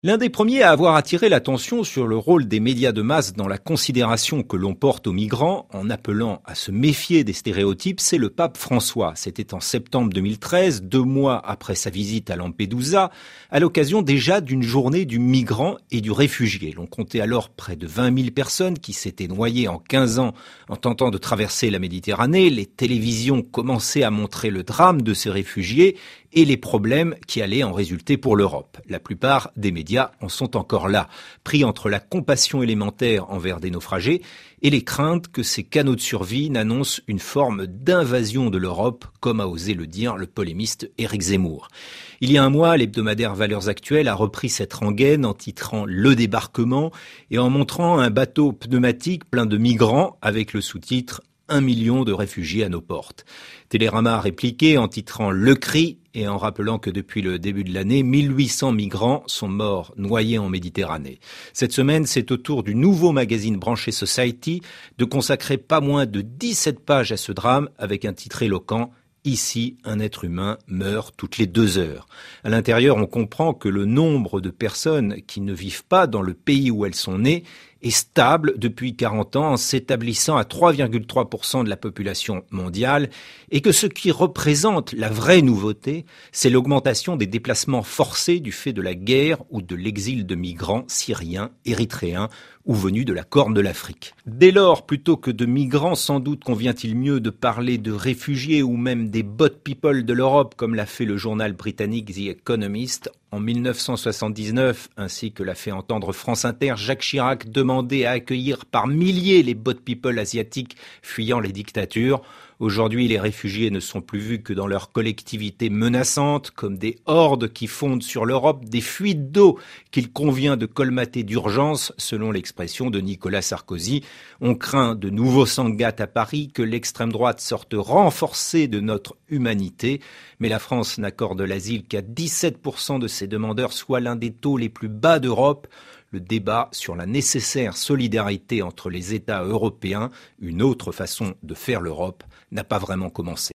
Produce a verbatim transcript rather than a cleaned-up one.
L'un des premiers à avoir attiré l'attention sur le rôle des médias de masse dans la considération que l'on porte aux migrants, en appelant à se méfier des stéréotypes, c'est le pape François. C'était en septembre deux mille treize, deux mois après sa visite à Lampedusa, à l'occasion déjà d'une journée du migrant et du réfugié. L'on comptait alors près de vingt mille personnes qui s'étaient noyées en quinze ans en tentant de traverser la Méditerranée. Les télévisions commençaient à montrer le drame de ces réfugiés et les problèmes qui allaient en résulter pour l'Europe. La plupart des médias en sont encore là, pris entre la compassion élémentaire envers des naufragés et les craintes que ces canaux de survie n'annoncent une forme d'invasion de l'Europe, comme a osé le dire le polémiste Éric Zemmour. Il y a un mois, l'hebdomadaire Valeurs Actuelles a repris cette rengaine en titrant « Le débarquement » et en montrant un bateau pneumatique plein de migrants avec le sous-titre « Un million de réfugiés à nos portes ». Télérama a répliqué en titrant « Le cri » et en rappelant que depuis le début de l'année, mille huit cents migrants sont morts noyés en Méditerranée. Cette semaine, c'est au tour du nouveau magazine branché Society de consacrer pas moins de dix-sept pages à ce drame avec un titre éloquent « Ici, un être humain meurt toutes les deux heures ». À l'intérieur, on comprend que le nombre de personnes qui ne vivent pas dans le pays où elles sont nées est stable depuis quarante ans en s'établissant à trois virgule trois pour cent de la population mondiale et que ce qui représente la vraie nouveauté, c'est l'augmentation des déplacements forcés du fait de la guerre ou de l'exil de migrants syriens, érythréens ou venus de la Corne de l'Afrique. Dès lors, plutôt que de migrants, sans doute convient-il mieux de parler de réfugiés ou même des bot people de l'Europe, comme l'a fait le journal britannique The Economist. En mille neuf cent soixante-dix-neuf, ainsi que l'a fait entendre France Inter, Jacques Chirac demandait à accueillir par milliers les bot people asiatiques fuyant les dictatures. Aujourd'hui, les réfugiés ne sont plus vus que dans leur collectivité menaçante, comme des hordes qui fondent sur l'Europe, des fuites d'eau qu'il convient de colmater d'urgence, selon l'expression de Nicolas Sarkozy. On craint de nouveaux Sangatte à Paris, que l'extrême droite sorte renforcée de notre humanité. Mais la France n'accorde l'asile qu'à dix-sept pour cent de ses demandeurs, soit l'un des taux les plus bas d'Europe. Le débat sur la nécessaire solidarité entre les États européens, une autre façon de faire l'Europe, n'a pas vraiment commencé.